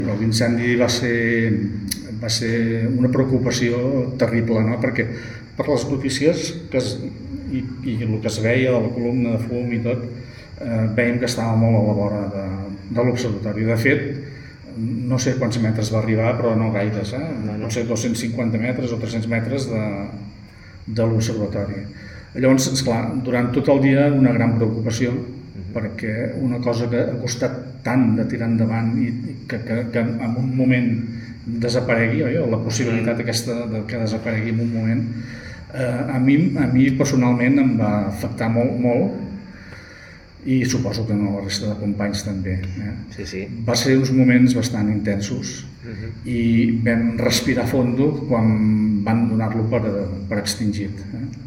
L'incendi va ser una preocupació terrible, no? Perquè per les notícies i el que es veia de la columna de fum i tot, veiem que estava molt a la vora de l'observatori. De fet, no sé quants metres va arribar, però no gaires, potser 250 metres o 300 metres de l'observatori. Llavors, esclar, durant tot el dia una gran preocupació, perquè una cosa que ha costat tant de tirar endavant i que en un moment desaparegui, la possibilitat aquesta que desaparegui en un moment, a mi personalment em va afectar molt i suposo que no la resta de companys també. Sí. Va ser uns moments bastant intensos i vam respirar fondo quan van donar-lo per extingit.